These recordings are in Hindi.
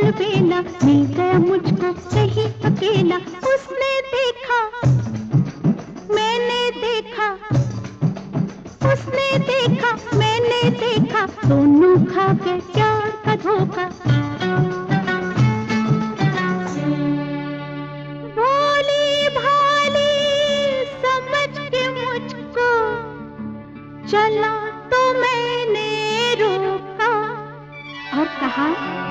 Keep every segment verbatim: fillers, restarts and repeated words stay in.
अलबेला, मिल गया मुझको कहीं अकेला। उसने देखा मैंने देखा, उसने देखा मैंने देखा, दोनों खा गए प्यार का धोखा। भोली भाली समझ के मुझको चला तो मैंने रोका और कहा,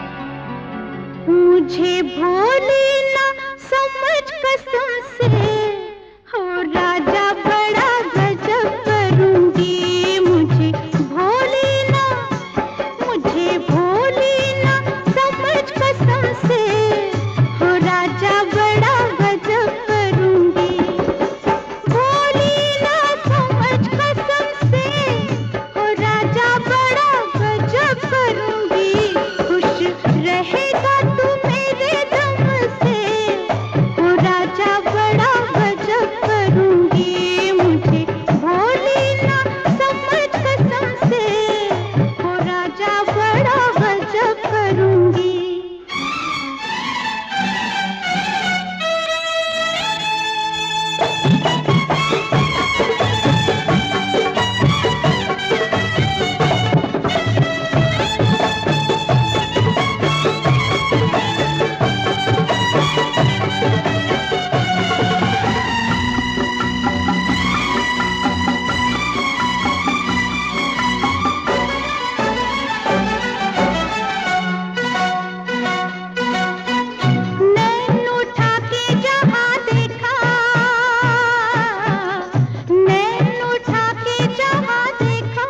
मुझे भोली ना समझ कसम से, हो राजा बड़ा गजब करूंगी। मुझे भोली ना, मुझे भोली ना समझ कसम से, हो राजा बड़ा गजब करूंगी। भोली ना समझ कसम से, हो राजा बड़ा गजब करूंगी। खुश रहेगा तू मेरे दम से, हो राजा बड़ा गजब करूंगी। मुझे भोली ना समझ कसम से, हो राजा बड़ा गजब करूंगी। नैन उठा के जहाँ देखा, नैन उठा के जहाँ देखा,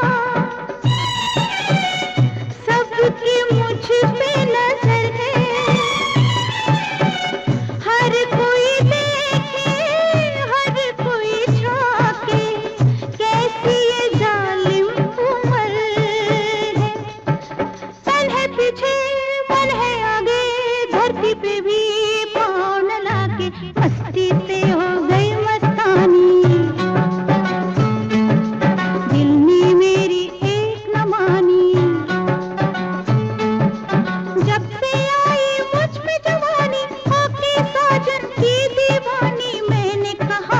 सबकी मुझ पे नजर है। हर कोई देखे, हर कोई झांके, कैसी ये जालिम उम्र है। तन है पीछे मन है आगे, धरती पे भी पाँव न लाके, मस्ती से हो गई मस्तानी। दिल ने मेरी एक न मानी, जब से आई मुझ में जवानी, होके साजन की दीवानी। मैंने कहा,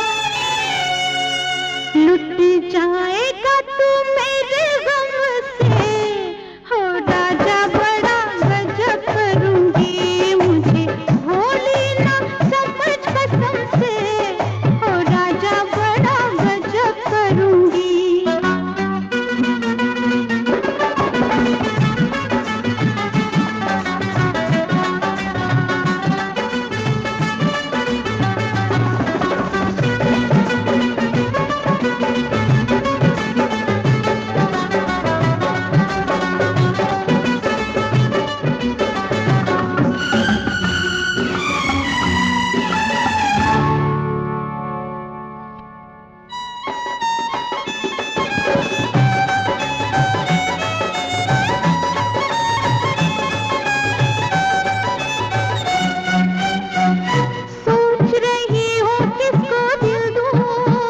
लुट जाएगा तू मेरे गम से, हो राजा बड़ा गजब करूंगी। मुझे भोली ना समझ कसम से, हो राजा बड़ा गजब करूंगी। सोच रही हूँ किसको दिल दूँ,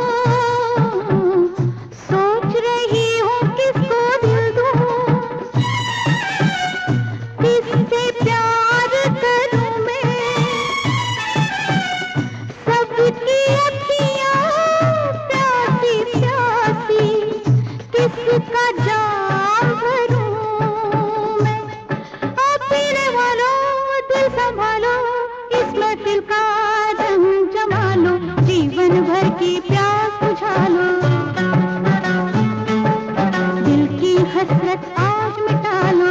सोच रही हूँ किसको दिल दूँ, किससे प्यार करूँ मैं। सबकी अखियाँ प्यासी प्यासी, किसका जाम भरूँ मैं। आप पीने वालों दिल संभालो, इस महफिल का रंग जमा लो, जीवन भर की प्यास बुझा लो। दिल की हसरत आज मिटा लो,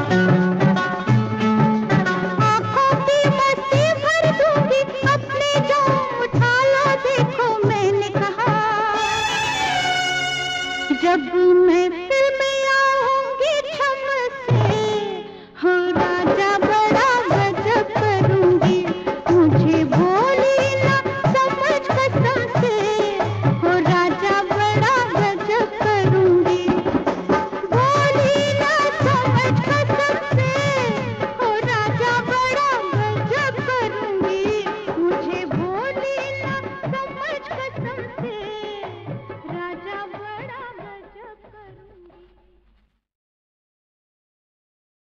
आँखों की मस्ती भर दूंगी, अपने जाम उठा लो। देखो मैंने कहा, जब मैं